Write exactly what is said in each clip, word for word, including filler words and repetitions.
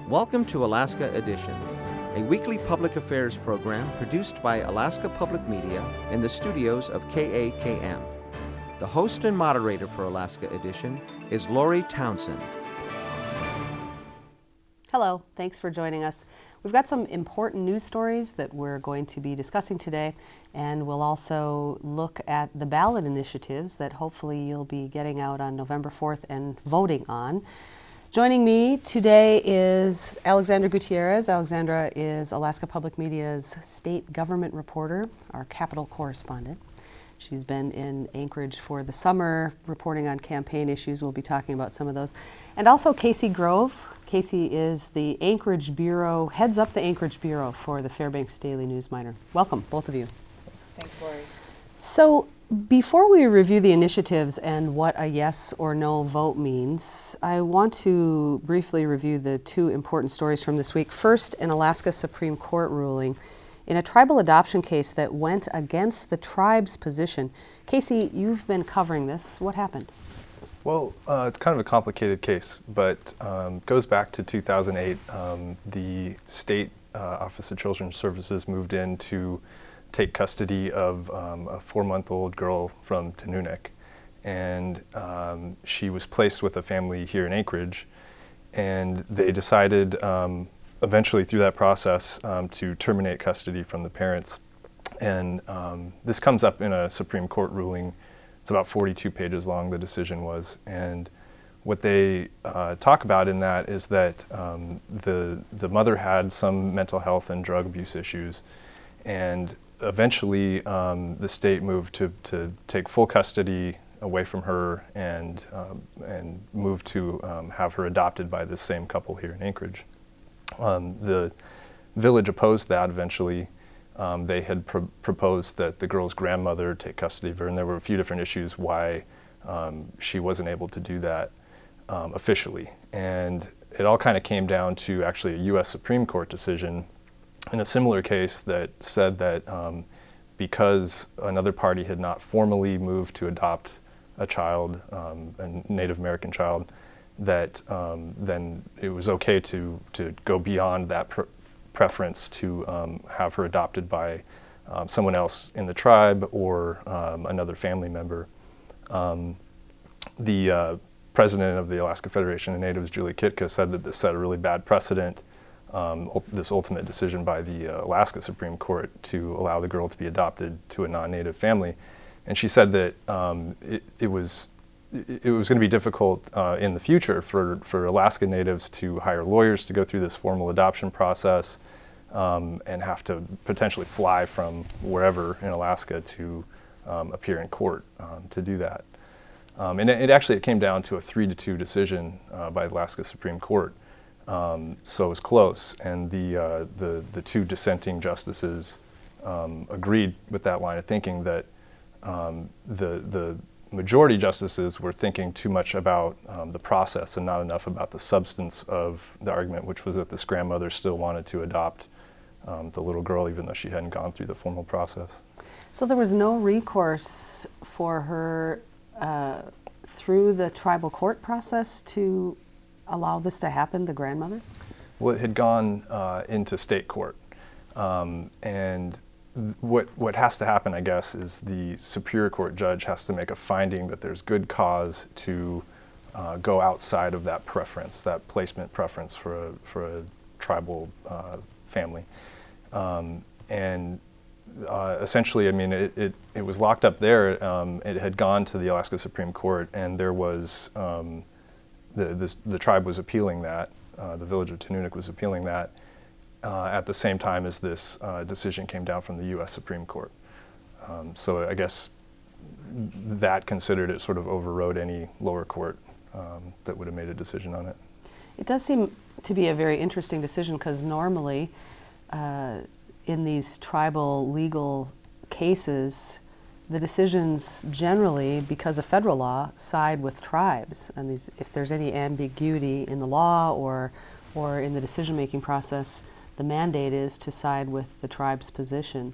Welcome to Alaska Edition, a weekly public affairs program produced by Alaska Public Media in the studios of K A K M. The host and moderator for Alaska Edition is Lori Townsend. Hello, thanks for joining us. We've got some important news stories that we're going to be discussing today, and we'll also look at the ballot initiatives that hopefully you'll be getting out on November fourth and voting on. Joining me today is Alexandra Gutierrez. Alexandra is Alaska Public Media's state government reporter, our Capitol correspondent. She's been in Anchorage for the summer, reporting on campaign issues. We'll be talking about some of those. And also Casey Grove. Casey is the Anchorage Bureau, heads up the Anchorage Bureau for the Fairbanks Daily News Miner. Welcome, both of you. Thanks, Lori. So before we review the initiatives and what a yes or no vote means, I want to briefly review the two important stories from this week. First, an Alaska Supreme Court ruling in a tribal adoption case that went against the tribe's position. Casey, you've been covering this. What happened? Well, uh, it's kind of a complicated case, but um, goes back to two thousand eight. Um, the state uh, Office of Children's Services moved in to take custody of um, a four-month-old girl from Tanunuk, and um, she was placed with a family here in Anchorage, and they decided um, eventually through that process um, to terminate custody from the parents. And um, this comes up in a Supreme Court ruling. It's about forty-two pages long, the decision was. And what they uh, talk about in that is that um, the, the mother had some mental health and drug abuse issues. And eventually um, the state moved to, to take full custody away from her and, um, and move to um, have her adopted by this same couple here in Anchorage. Um, the village opposed that eventually. Um, they had pr proposed that the girl's grandmother take custody of her, and there were a few different issues why um, she wasn't able to do that um, officially. And it all kind of came down to actually a U S Supreme Court decision in a similar case that said that um, because another party had not formally moved to adopt a child, um, a Native American child, that um, then it was okay to, to go beyond that pr preference to um, have her adopted by um, someone else in the tribe or um, another family member. Um, the uh, president of the Alaska Federation of Natives, Julie Kitka, said that this set a really bad precedent, um, this ultimate decision by the uh, Alaska Supreme Court to allow the girl to be adopted to a non-native family. And she said that um, it, it was it was going to be difficult uh, in the future for, for Alaska Natives to hire lawyers to go through this formal adoption process um, and have to potentially fly from wherever in Alaska to um, appear in court um, to do that. Um, and it, it actually it came down to a three to two decision uh, by the Alaska Supreme Court. Um, so it was close, and the, uh, the, the two dissenting justices um, agreed with that line of thinking that um, the, the majority justices were thinking too much about um, the process and not enough about the substance of the argument, which was that this grandmother still wanted to adopt um, the little girl even though she hadn't gone through the formal process. So there was no recourse for her uh, through the tribal court process to allow this to happen, the grandmother? Well, it had gone uh, into state court, um, and What, what has to happen, I guess, is the Superior Court judge has to make a finding that there's good cause to uh, go outside of that preference, that placement preference for a, for a tribal uh, family. Um, and uh, essentially, I mean, it, it, it was locked up there. Um, it had gone to the Alaska Supreme Court, and there was, um, the, this, the tribe was appealing that, uh, the village of Tanunuk was appealing that. Uh, at the same time as this uh, decision came down from the U S Supreme Court. Um, so I guess that considered it sort of overrode any lower court um, that would have made a decision on it. It does seem to be a very interesting decision because normally uh, in these tribal legal cases, the decisions generally, because of federal law, side with tribes. And these, if there's any ambiguity in the law or, or in the decision-making process, the mandate is to side with the tribe's position.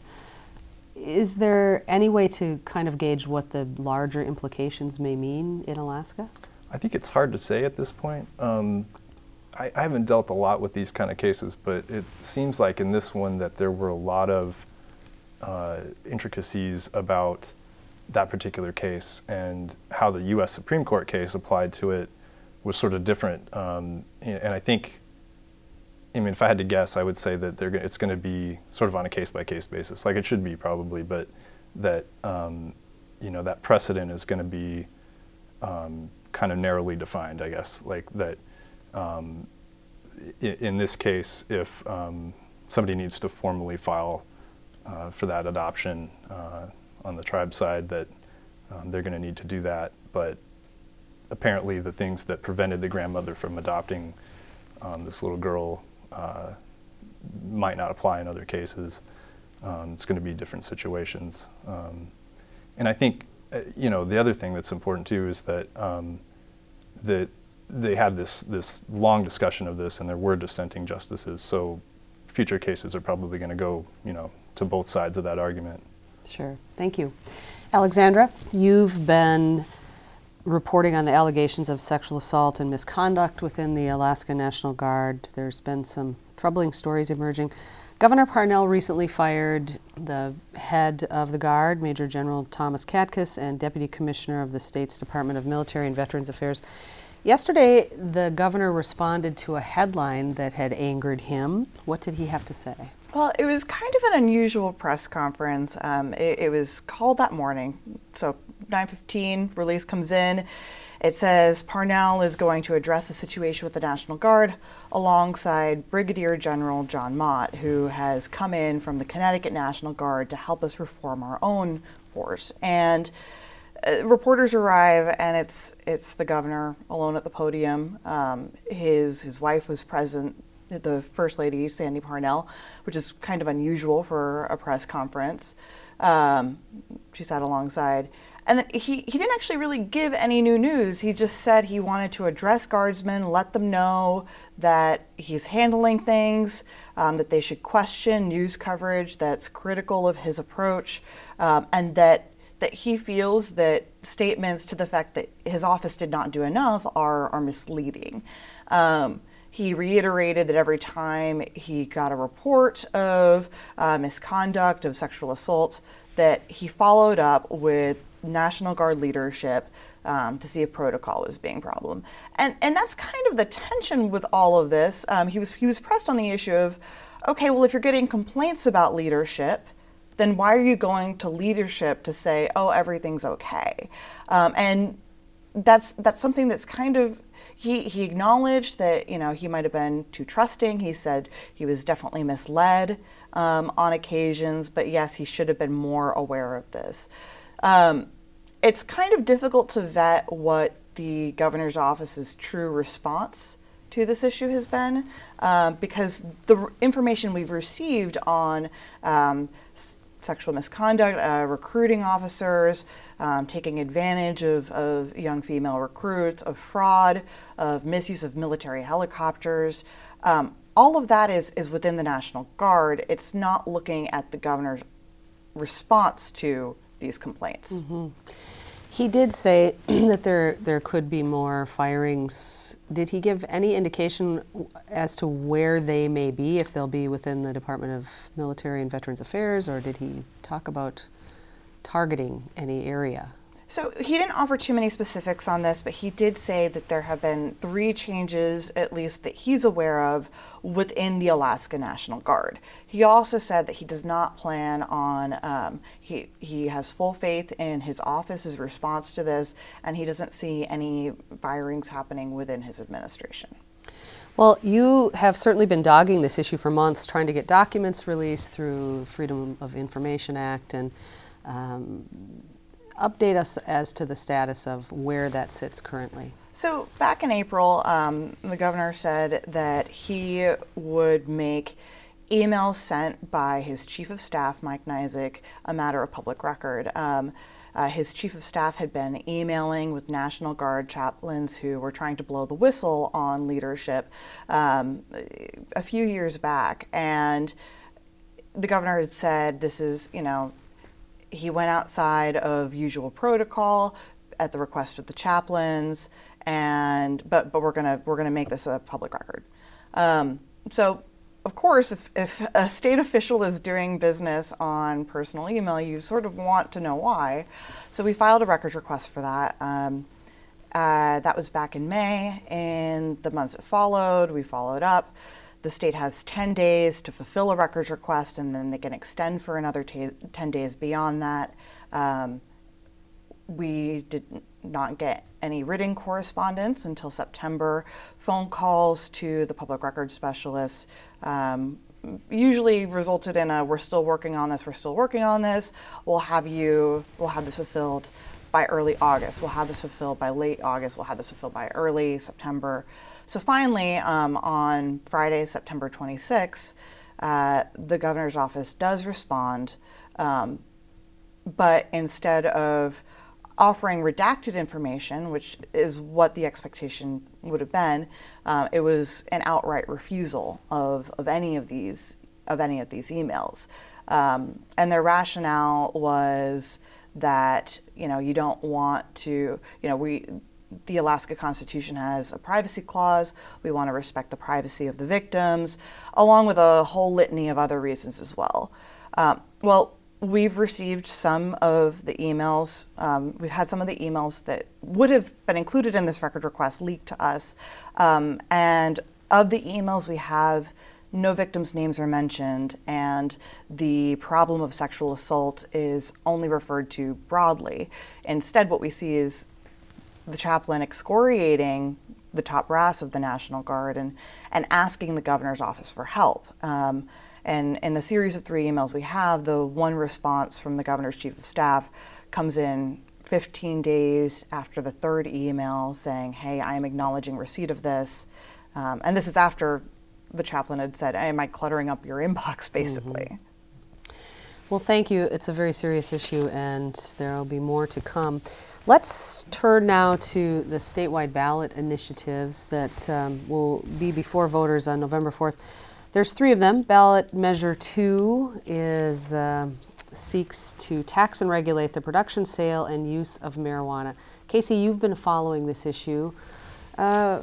Is there any way to kind of gauge what the larger implications may mean in Alaska? I think it's hard to say at this point. Um, I, I haven't dealt a lot with these kind of cases, but it seems like in this one that there were a lot of uh, intricacies about that particular case, and how the U S Supreme Court case applied to it was sort of different. Um, and I think, I mean, if I had to guess, I would say that they're gonna, it's going to be sort of on a case-by-case basis, like it should be probably, but that um, you know, that precedent is going to be um, kind of narrowly defined, I guess. Like that, um, in, in this case, if um, somebody needs to formally file uh, for that adoption uh, on the tribe side, that um, they're going to need to do that. But apparently, the things that prevented the grandmother from adopting um, this little girl uh, might not apply in other cases. Um, it's going to be different situations. Um, and I think, uh, you know, the other thing that's important too is that um, that they had this this long discussion of this, and there were dissenting justices. So future cases are probably going to go, you know, to both sides of that argument. Sure. Thank you. Alexandra, you've been reporting on the allegations of sexual assault and misconduct within the Alaska National Guard. There's been some troubling stories emerging. Governor Parnell recently fired the head of the Guard, Major General Thomas Katkus, and Deputy Commissioner of the state's Department of Military and Veterans Affairs. Yesterday, the governor responded to a headline that had angered him. What did he have to say? Well, it was kind of an unusual press conference. Um, it, it was called that morning. So nine fifteen, release comes in. It says Parnell is going to address the situation with the National Guard alongside Brigadier General John Mott, who has come in from the Connecticut National Guard to help us reform our own force. And uh, reporters arrive, and it's it's the governor alone at the podium. Um, his his wife was present, the First Lady, Sandy Parnell, which is kind of unusual for a press conference. Um, she sat alongside. And then he, he didn't actually really give any new news. He just said he wanted to address guardsmen, let them know that he's handling things, um, that they should question news coverage that's critical of his approach, um, and that, that he feels that statements to the fact that his office did not do enough are, are misleading. Um, He reiterated that every time he got a report of uh, misconduct, of sexual assault, that he followed up with National Guard leadership um, to see if protocol was being a problem. And and that's kind of the tension with all of this. Um, he was he was pressed on the issue of, okay, well, if you're getting complaints about leadership, then why are you going to leadership to say, oh, everything's okay? Um, and that's that's something that's kind of, He, he acknowledged that, you know, he might have been too trusting. He said he was definitely misled um, on occasions, but yes, he should have been more aware of this. Um, it's kind of difficult to vet what the governor's office's true response to this issue has been, um, because the r- information we've received on um, s- sexual misconduct, uh, recruiting officers, um, taking advantage of, of young female recruits, of fraud, of misuse of military helicopters. Um, all of that is, is within the National Guard. It's not looking at the governor's response to these complaints. Mm-hmm. He did say that there there could be more firings. Did he give any indication as to where they may be, if they'll be within the Department of Military and Veterans Affairs, or did he talk about targeting any area? So he didn't offer too many specifics on this, but he did say that there have been three changes, at least that he's aware of, within the Alaska National Guard. He also said that he does not plan on, um, he, he has full faith in his office's response to this, and he doesn't see any firings happening within his administration. Well, you have certainly been dogging this issue for months, trying to get documents released through Freedom of Information Act, and um, update us as to the status of where that sits currently. So back in April, um, the governor said that he would make emails sent by his chief of staff, Mike Nizick, a matter of public record. Um, uh, his chief of staff had been emailing with National Guard chaplains who were trying to blow the whistle on leadership um, a few years back. And the governor had said, this is, you know, he went outside of usual protocol at the request of the chaplains and but but we're gonna we're gonna make this a public record. Um, so, of course, if if a state official is doing business on personal email, you sort of want to know why. So we filed a records request for that. Um, uh, that was back in May, and the months that followed, we followed up. The state has ten days to fulfill a records request, and then they can extend for another ten days beyond that. Um, we did not get any written correspondence until September. Phone calls to the public records specialists um, usually resulted in a, we're still working on this, we're still working on this. We'll have you, we'll have this fulfilled by early August. We'll have this fulfilled by late August. We'll have this fulfilled by early September. So finally, um, on Friday, September twenty-sixth, uh, the governor's office does respond, um, but instead of offering redacted information, which is what the expectation would have been, uh, it was an outright refusal of, of any of these of any of these emails. Um, and their rationale was that, you know, you don't want to, you know, we, the Alaska Constitution has a privacy clause. We want to respect the privacy of the victims, along with a whole litany of other reasons as well. Um, well, we've received some of the emails. Um, we've had some of the emails that would have been included in this record request leaked to us. Um, and of the emails we have, no victims' names are mentioned, and the problem of sexual assault is only referred to broadly. Instead, what we see is the chaplain excoriating the top brass of the National Guard and, and asking the governor's office for help. Um, and in the series of three emails we have, the one response from the governor's chief of staff comes in fifteen days after the third email saying, hey, I am acknowledging receipt of this. Um, and this is after the chaplain had said, am I cluttering up your inbox, basically? Mm-hmm. Well, thank you. It's a very serious issue, and there will be more to come. Let's turn now to the statewide ballot initiatives that um, will be before voters on November fourth. There's three of them. Ballot Measure two is uh, seeks to tax and regulate the production, sale, and use of marijuana. Casey, you've been following this issue. Uh,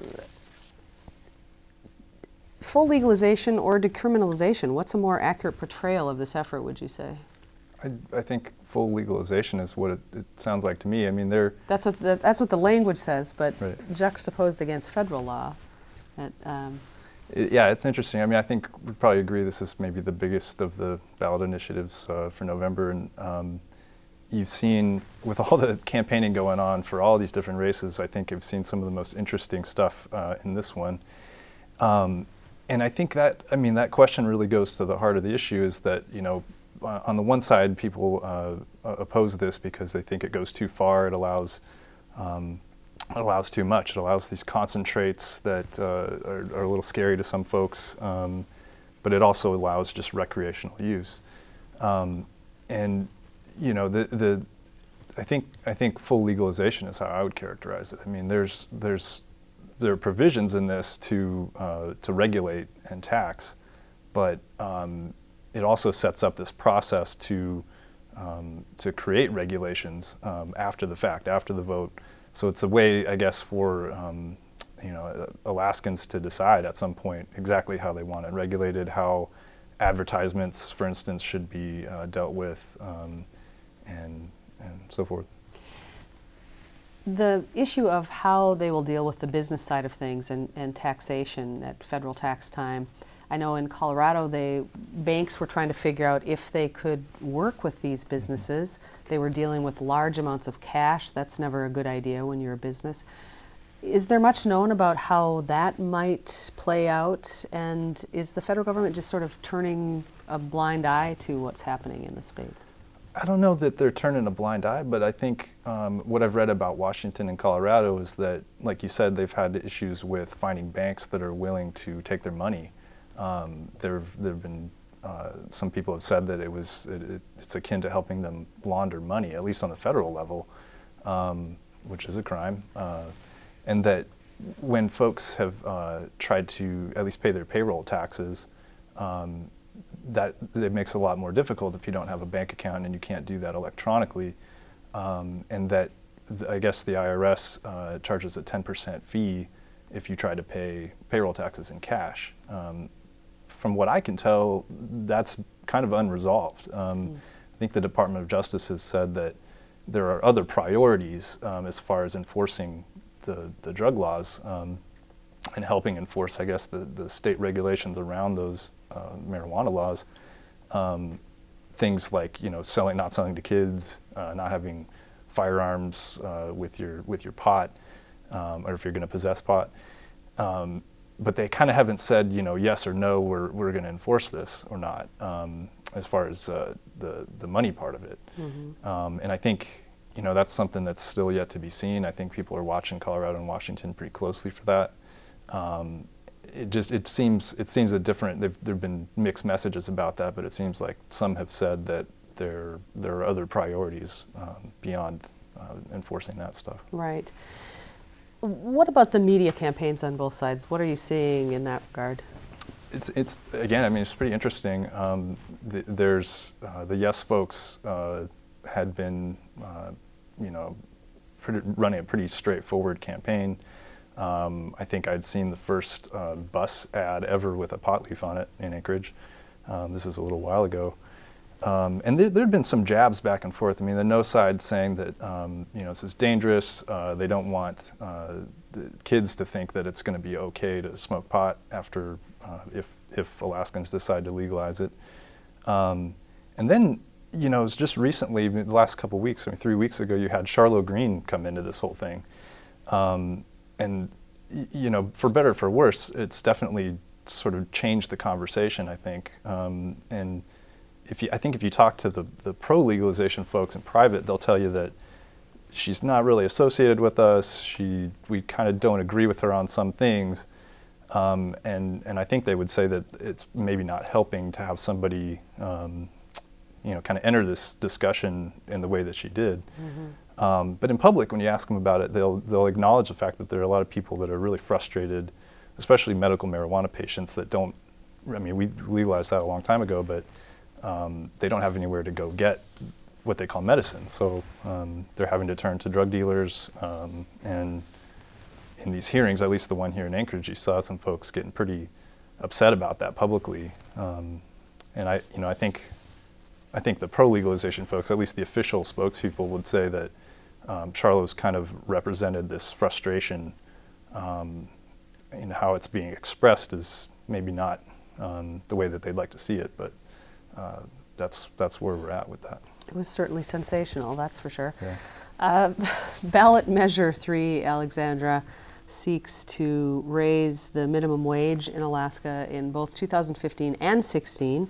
full legalization or decriminalization? What's a more accurate portrayal of this effort, would you say? I, I think full legalization is what it, it sounds like to me. I mean, they're That's what the, that's what the language says, but right. juxtaposed against federal law. That, um, it, yeah, it's interesting. I mean, I think we'd probably agree this is maybe the biggest of the ballot initiatives uh, for November. And um, you've seen, with all the campaigning going on for all these different races, I think you've seen some of the most interesting stuff uh, in this one. Um, and I think that, I mean, that question really goes to the heart of the issue, is that, you know, Uh, on the one side, people uh, oppose this because they think it goes too far. It allows, um, it allows too much. It allows these concentrates that uh, are, are a little scary to some folks, um, but it also allows just recreational use. Um, and you know, the the I think I think full legalization is how I would characterize it. I mean, there's there's there are provisions in this to uh, to regulate and tax, but um, it also sets up this process to um, to create regulations um, after the fact, after the vote. So it's a way, I guess, for um, you know Alaskans to decide at some point exactly how they want it regulated, how advertisements, for instance, should be uh, dealt with, um, and and so forth. The issue of how they will deal with the business side of things and, and taxation at federal tax time. I know in Colorado, they banks were trying to figure out if they could work with these businesses. They were dealing with large amounts of cash. That's never a good idea when you're a business. Is there much known about how that might play out? And is the federal government just sort of turning a blind eye to what's happening in the states? I don't know that they're turning a blind eye, but I think um, what I've read about Washington and Colorado is that, like you said, they've had issues with finding banks that are willing to take their money. Um, there have been, uh, some people have said that it was, it, it, it's akin to helping them launder money, at least on the federal level, um, which is a crime. Uh, and that when folks have uh, tried to at least pay their payroll taxes, um, that it makes it a lot more difficult if you don't have a bank account and you can't do that electronically. Um, and that th I guess the I R S uh, charges a ten percent fee if you try to pay payroll taxes in cash. Um, from what I can tell, that's kind of unresolved. Um, mm. I think the Department of Justice has said that there are other priorities um, as far as enforcing the, the drug laws um, and helping enforce, I guess, the, the state regulations around those uh, marijuana laws. Um, things like, you know, selling, not selling to kids, uh, not having firearms uh, with your with your pot, um, or if you're going to possess pot. Um, but they kind of haven't said, you know, yes or no, we're we're going to enforce this or not, um, as far as uh, the the money part of it. Mm-hmm. um, and I think, you know, that's something that's still yet to be seen. I think people are watching Colorado and Washington pretty closely for that. Um, it just it seems it seems a different. There've been mixed messages about that, but it seems like some have said that there there are other priorities um, beyond uh, enforcing that stuff. Right. What about the media campaigns on both sides? What are you seeing in that regard? It's it's again. I mean, it's pretty interesting. Um, the, there's uh, the Yes folks uh, had been, uh, you know, pretty, running a pretty straightforward campaign. Um, I think I'd seen the first uh, bus ad ever with a pot leaf on it in Anchorage. Um, this is a little while ago. Um, and there had been some jabs back and forth. I mean, the no side saying that, um, you know, this is dangerous. Uh, they don't want uh, the kids to think that it's going to be okay to smoke pot after, uh, if, if Alaskans decide to legalize it. Um, and then, you know, it was just recently, the last couple of weeks, I mean, three weeks ago, you had Charlo Green come into this whole thing. Um, And, you know, for better or for worse, it's definitely sort of changed the conversation, I think. Um, and if you, I think if you talk to the, the pro-legalization folks in private, they'll tell you that she's not really associated with us. She, we kind of don't agree with her on some things. Um, and, and I think they would say that it's maybe not helping to have somebody, um, you know, kind of enter this discussion in the way that she did. Mm-hmm. Um, but in public, when you ask them about it, they'll they'll acknowledge the fact that there are a lot of people that are really frustrated, especially medical marijuana patients that don't. I mean, we legalized that a long time ago, but um, they don't have anywhere to go get what they call medicine. So um, they're having to turn to drug dealers. Um, and in these hearings, at least the one here in Anchorage, you saw some folks getting pretty upset about that publicly. Um, and I, you know, I think I think the pro-legalization folks, at least the official spokespeople, would say that. Um, Charlo's kind of represented this frustration um, in how it's being expressed is maybe not um, the way that they'd like to see it, but uh, that's that's where we're at with that. It was certainly sensational, that's for sure. Yeah. Uh, ballot measure three, Alexandra, seeks to raise the minimum wage in Alaska in both two thousand fifteen and sixteen.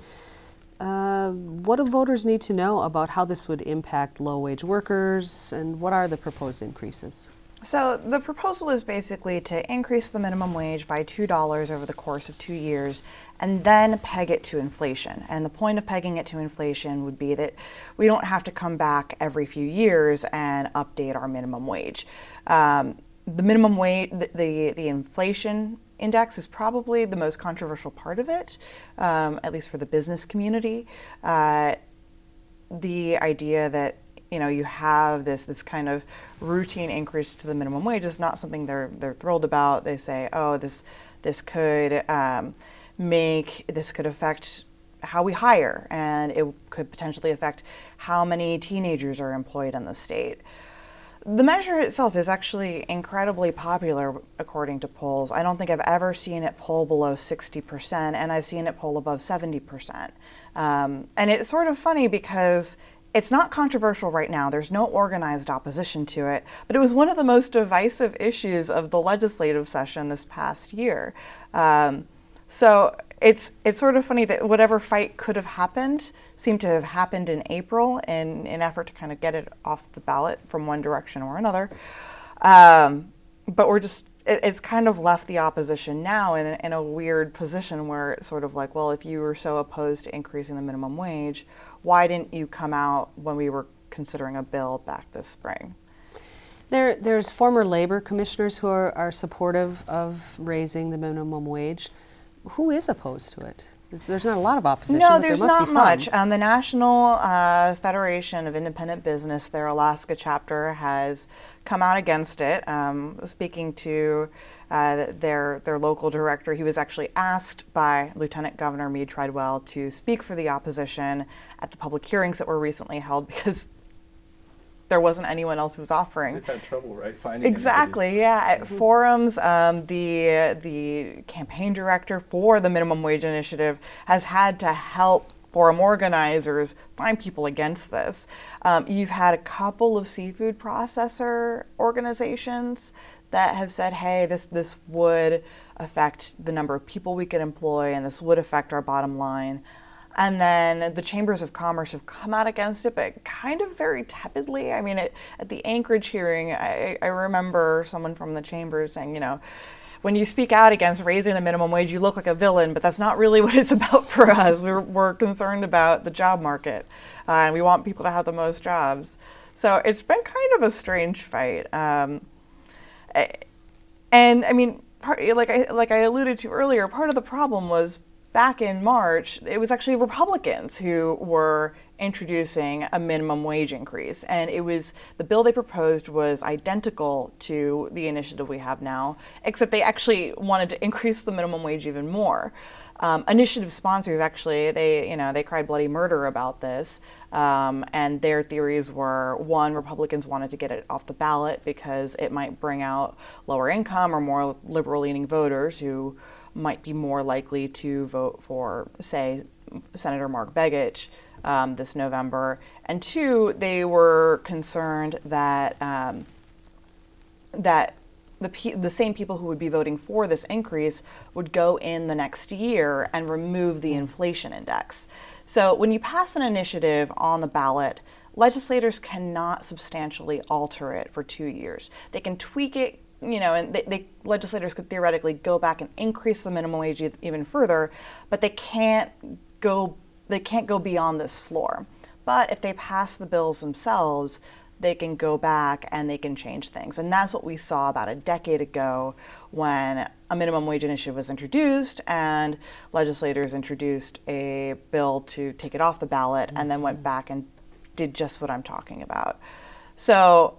Uh, what do voters need to know about how this would impact low-wage workers, and what are the proposed increases? So the proposal is basically to increase the minimum wage by two dollars over the course of two years and then peg it to inflation. And the point of pegging it to inflation would be that we don't have to come back every few years and update our minimum wage. Um, the minimum wage, the, the, the inflation index is probably the most controversial part of it, um, at least for the business community. Uh, the idea that, you know, you have this this kind of routine increase to the minimum wage is not something they're they're thrilled about. They say, oh, this this could um, make this could affect how we hire, and it could potentially affect how many teenagers are employed in the state. The measure itself is actually incredibly popular according to polls. I don't think I've ever seen it poll below sixty percent, and I've seen it poll above seventy percent. Um, and it's sort of funny because it's not controversial right now. There's no organized opposition to it, but it was one of the most divisive issues of the legislative session this past year. Um, so it's it's sort of funny that whatever fight could have happened seemed to have happened in April in an effort to kind of get it off the ballot from one direction or another. Um, but we're just, it, it's kind of left the opposition now in a, in a weird position where it's sort of like, well, if you were so opposed to increasing the minimum wage, why didn't you come out when we were considering a bill back this spring? There, there's former labor commissioners who are, are supportive of raising the minimum wage. Who is opposed to it? There's, there's not a lot of opposition, No, but there's there must not be much. some. Um, the National uh, Federation of Independent Business, their Alaska chapter, has come out against it. Um, speaking to uh, their their local director, he was actually asked by Lieutenant Governor Mead Tridwell to speak for the opposition at the public hearings that were recently held because there wasn't anyone else who was offering. They've had trouble, right, finding Exactly, anybody. yeah. At forums, um, the the campaign director for the minimum wage initiative has had to help forum organizers find people against this. Um, you've had a couple of seafood processor organizations that have said, hey, this this would affect the number of people we could employ, and this would affect our bottom line. And then the chambers of commerce have come out against it, but kind of very tepidly. I mean, it, at the Anchorage hearing, I, I remember someone from the chambers saying, you know, when you speak out against raising the minimum wage, you look like a villain, but that's not really what it's about for us. We're, we're concerned about the job market, uh, and we want people to have the most jobs. So it's been kind of a strange fight. Um, and I mean, part, like I like I alluded to earlier, part of the problem was back in March, it was actually Republicans who were introducing a minimum wage increase. And it was, the bill they proposed was identical to the initiative we have now, except they actually wanted to increase the minimum wage even more. Um, initiative sponsors actually, they, you know, they cried bloody murder about this. Um, and their theories were, one, Republicans wanted to get it off the ballot because it might bring out lower income or more liberal-leaning voters who might be more likely to vote for, say, Senator Mark Begich um, this November. And two, they were concerned that um, that the pe- the same people who would be voting for this increase would go in the next year and remove the inflation index. So when you pass an initiative on the ballot, legislators cannot substantially alter it for two years. They can tweak it, you know, and they, they, legislators could theoretically go back and increase the minimum wage e- even further, but they can't go they can't go beyond this floor. But if they pass the bills themselves, they can go back and they can change things. And that's what we saw about a decade ago when a minimum wage initiative was introduced and legislators introduced a bill to take it off the ballot mm-hmm. and then went back and did just what I'm talking about. So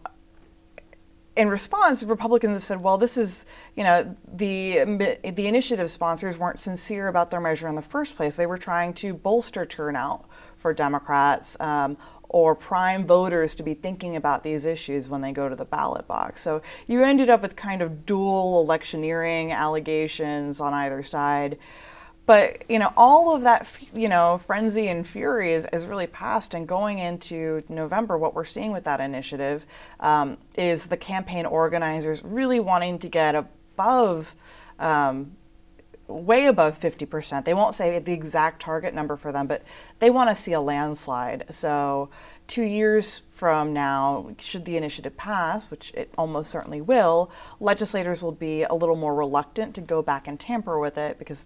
in response, Republicans have said, well, this is, you know, the the initiative sponsors weren't sincere about their measure in the first place. They were trying to bolster turnout for Democrats um, or prime voters to be thinking about these issues when they go to the ballot box. So you ended up with kind of dual electioneering allegations on either side. But, you know, all of that, you know, frenzy and fury is, is really past. And going into November, what we're seeing with that initiative um, is the campaign organizers really wanting to get above, um, way above fifty percent. They won't say the exact target number for them, but they want to see a landslide. So two years from now, should the initiative pass, which it almost certainly will, legislators will be a little more reluctant to go back and tamper with it because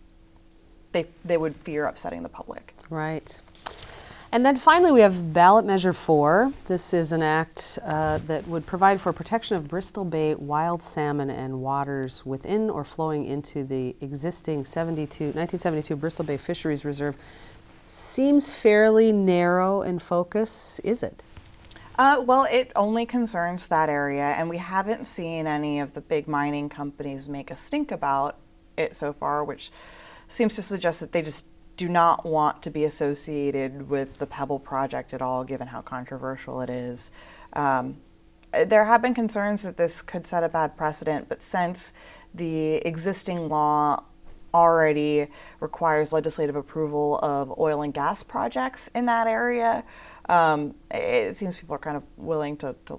They, they would fear upsetting the public. Right. And then finally we have ballot measure four. This is an act uh, that would provide for protection of Bristol Bay wild salmon and waters within or flowing into the existing seventy-two, nineteen seventy-two Bristol Bay Fisheries Reserve. Seems fairly narrow in focus, is it? Uh, well, it only concerns that area, and we haven't seen any of the big mining companies make a stink about it so far, which seems to suggest that they just do not want to be associated with the Pebble project at all, given how controversial it is. Um, there have been concerns that this could set a bad precedent, but since the existing law already requires legislative approval of oil and gas projects in that area, um, it seems people are kind of willing to, to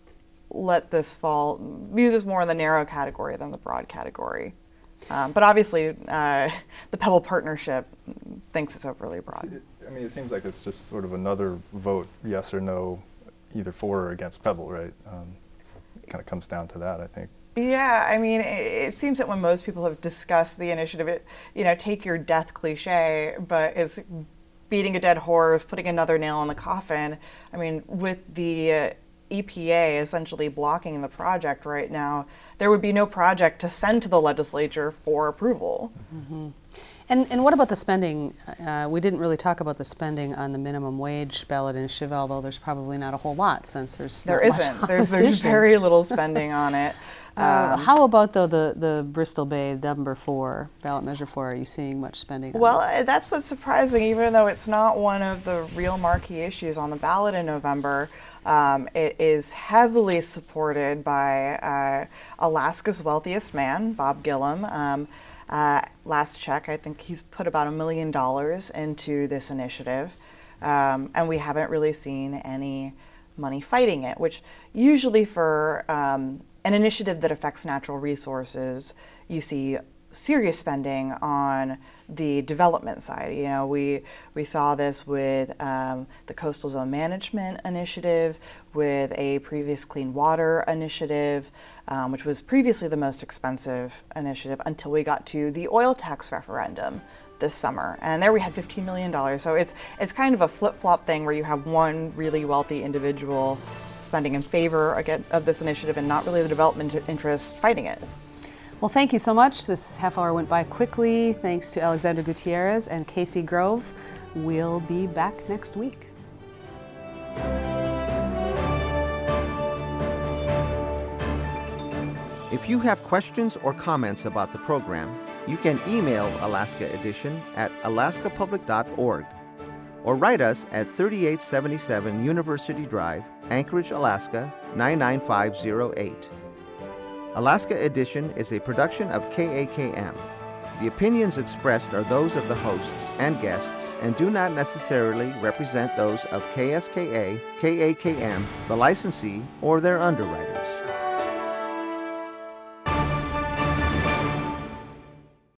let this fall, view this more in the narrow category than the broad category. Um, but obviously, uh, the Pebble Partnership thinks it's overly broad. I mean, it seems like it's just sort of another vote, yes or no, either for or against Pebble, right? Um, it kind of comes down to that, I think. Yeah, I mean, it, it seems that when most people have discussed the initiative, it, you know, take your death cliche, but is beating a dead horse, putting another nail in the coffin. I mean, with the uh, E P A essentially blocking the project right now, there would be no project to send to the legislature for approval. Mm-hmm. And, and what about the spending? Uh, we didn't really talk about the spending on the minimum wage ballot initiative, although there's probably not a whole lot since there's there not isn't. Much there's, there's very little spending on it. Uh, Um, how about though the, the Bristol Bay number four, ballot measure four? Are you seeing much spending on Well, this? uh, that's what's surprising, even though it's not one of the real marquee issues on the ballot in November. Um, it is heavily supported by uh, Alaska's wealthiest man, Bob Gillum. Um, uh, last check, I think he's put about a million dollars into this initiative, um, and we haven't really seen any money fighting it, which usually for um, an initiative that affects natural resources, you see serious spending on the development side. You know, we we saw this with um, the Coastal Zone Management Initiative, with a previous Clean Water Initiative, um, which was previously the most expensive initiative until we got to the oil tax referendum this summer, and there we had fifteen million dollars. So it's it's kind of a flip-flop thing where you have one really wealthy individual spending in favor again of this initiative and not really the development interests fighting it. Well, thank you so much. This half hour went by quickly. Thanks to Alexandra Gutierrez and Casey Grove. We'll be back next week. If you have questions or comments about the program, you can email Alaska Edition at alaska public dot org or write us at thirty-eight seventy-seven University Drive, Anchorage, Alaska nine nine five zero eight. Alaska Edition is a production of K A K M. The opinions expressed are those of the hosts and guests and do not necessarily represent those of K S K A, K A K M, the licensee, or their underwriters.